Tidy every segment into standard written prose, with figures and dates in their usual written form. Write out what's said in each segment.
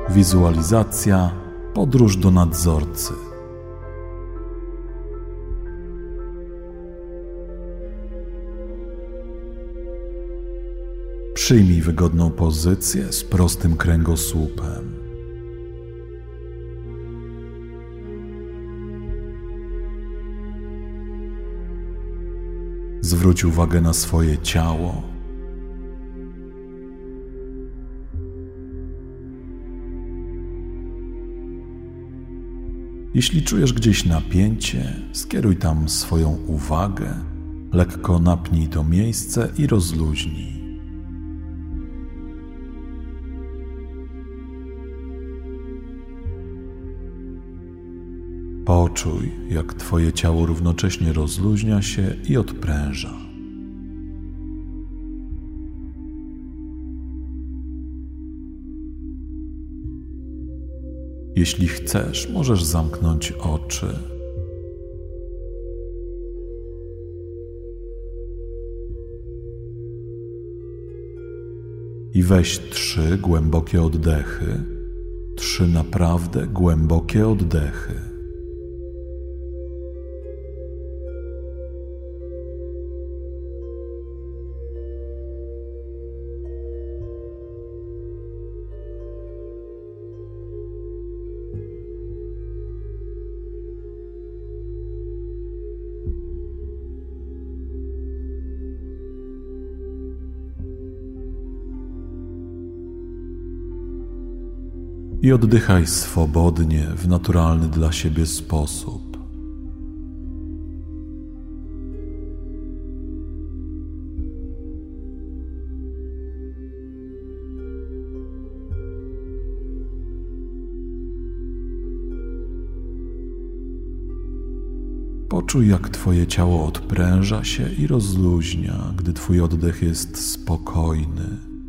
Wizualizacja, podróż do nadzorcy. Przyjmij wygodną pozycję z prostym kręgosłupem. Zwróć uwagę na swoje ciało. Jeśli czujesz gdzieś napięcie, skieruj tam swoją uwagę, lekko napnij to miejsce i rozluźnij. Poczuj, jak twoje ciało równocześnie rozluźnia się i odpręża. Jeśli chcesz, możesz zamknąć oczy. I weź 3 głębokie oddechy, 3 naprawdę głębokie oddechy. I oddychaj swobodnie, w naturalny dla siebie sposób. Poczuj, jak twoje ciało odpręża się i rozluźnia, gdy twój oddech jest spokojny.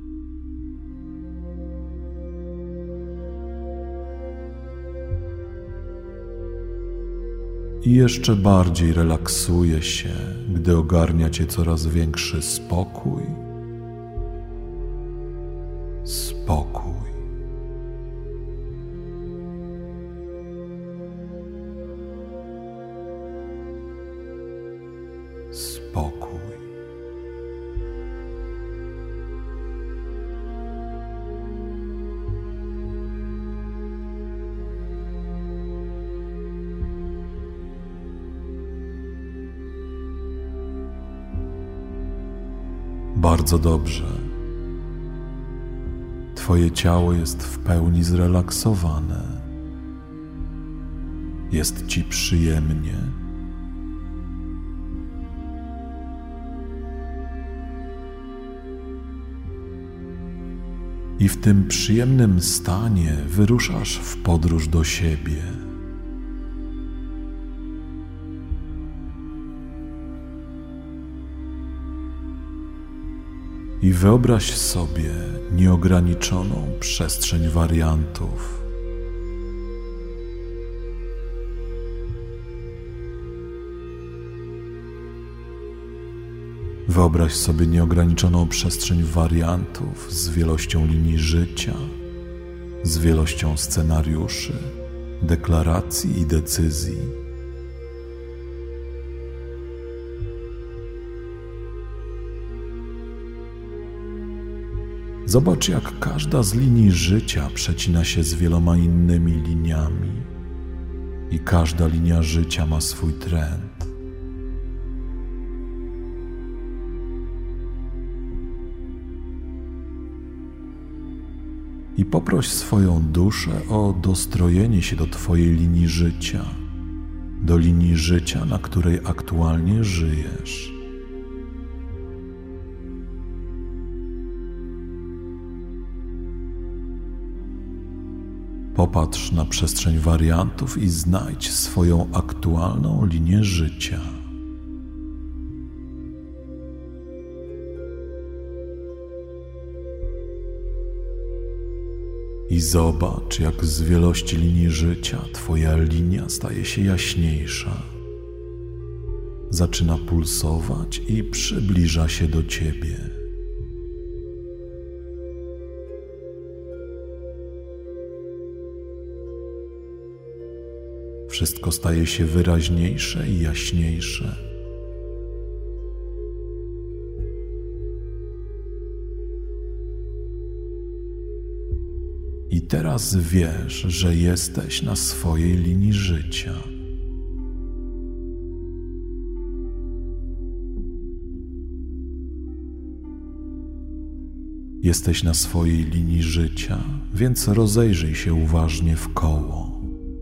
I jeszcze bardziej relaksuje się, gdy ogarnia cię coraz większy spokój. Spokój. Spokój. Bardzo dobrze. Twoje ciało jest w pełni zrelaksowane. Jest ci przyjemnie. I w tym przyjemnym stanie wyruszasz w podróż do siebie. I wyobraź sobie nieograniczoną przestrzeń wariantów. Wyobraź sobie nieograniczoną przestrzeń wariantów z wielością linii życia, z wielością scenariuszy, deklaracji i decyzji. Zobacz, jak każda z linii życia przecina się z wieloma innymi liniami i każda linia życia ma swój trend. I poproś swoją duszę o dostrojenie się do twojej linii życia, do linii życia, na której aktualnie żyjesz. Popatrz na przestrzeń wariantów i znajdź swoją aktualną linię życia. I zobacz, jak z wielości linii życia twoja linia staje się jaśniejsza. Zaczyna pulsować i przybliża się do ciebie. Wszystko staje się wyraźniejsze i jaśniejsze. I teraz wiesz, że jesteś na swojej linii życia. Jesteś na swojej linii życia, więc rozejrzyj się uważnie wkoło.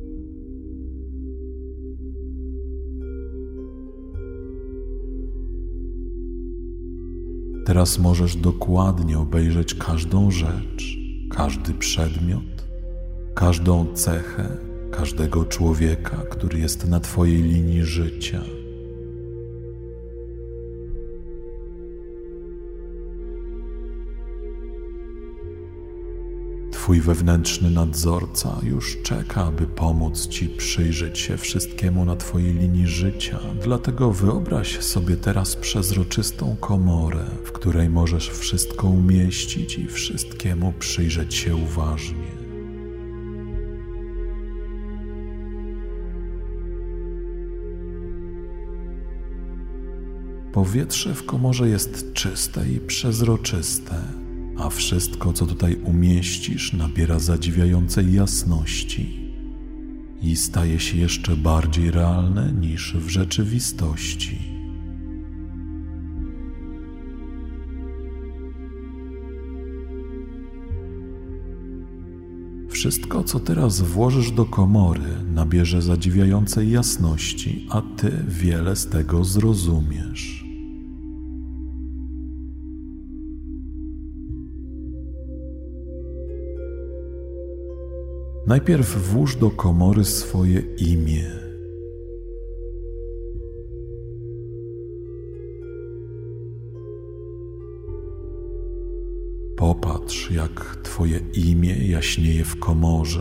Teraz możesz dokładnie obejrzeć każdą rzecz, każdy przedmiot, każdą cechę, każdego człowieka, który jest na twojej linii życia. Twój wewnętrzny nadzorca już czeka, aby pomóc ci przyjrzeć się wszystkiemu na twojej linii życia, dlatego wyobraź sobie teraz przezroczystą komorę, w której możesz wszystko umieścić i wszystkiemu przyjrzeć się uważnie. Powietrze w komorze jest czyste i przezroczyste, a wszystko, co tutaj umieścisz, nabiera zadziwiającej jasności i staje się jeszcze bardziej realne niż w rzeczywistości. Wszystko, co teraz włożysz do komory, nabierze zadziwiającej jasności, a ty wiele z tego zrozumiesz. Najpierw włóż do komory swoje imię. Popatrz, jak twoje imię jaśnieje w komorze.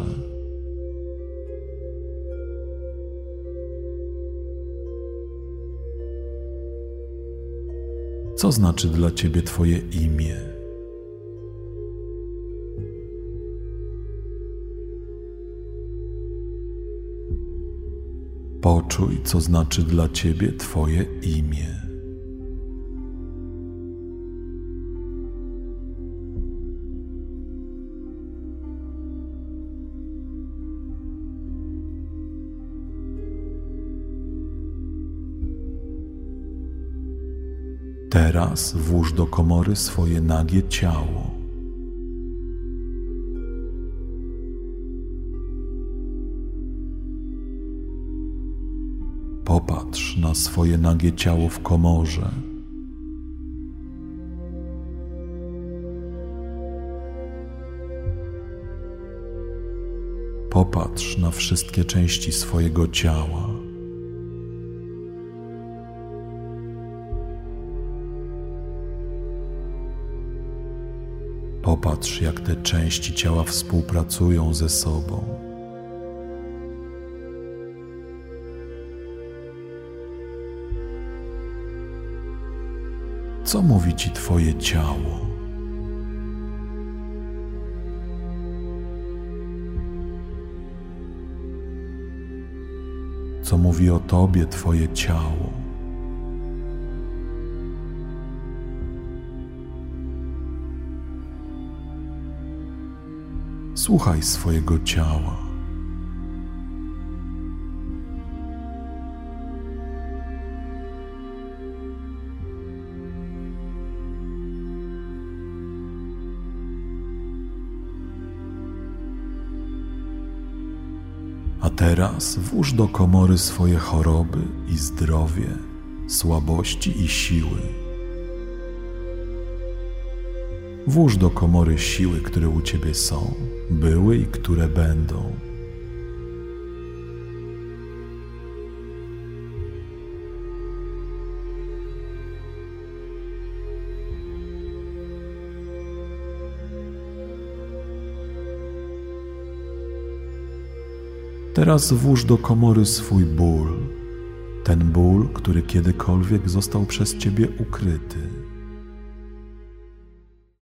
Co znaczy dla ciebie twoje imię? Poczuj, co znaczy dla ciebie twoje imię. Teraz włóż do komory swoje nagie ciało. Popatrz na swoje nagie ciało w komorze. Popatrz na wszystkie części swojego ciała. Popatrz, jak te części ciała współpracują ze sobą. Co mówi ci twoje ciało? Co mówi o tobie twoje ciało? Słuchaj swojego ciała. A teraz włóż do komory swoje choroby i zdrowie, słabości i siły. Włóż do komory siły, które u ciebie są, były i które będą. Teraz włóż do komory swój ból, ten ból, który kiedykolwiek został przez ciebie ukryty.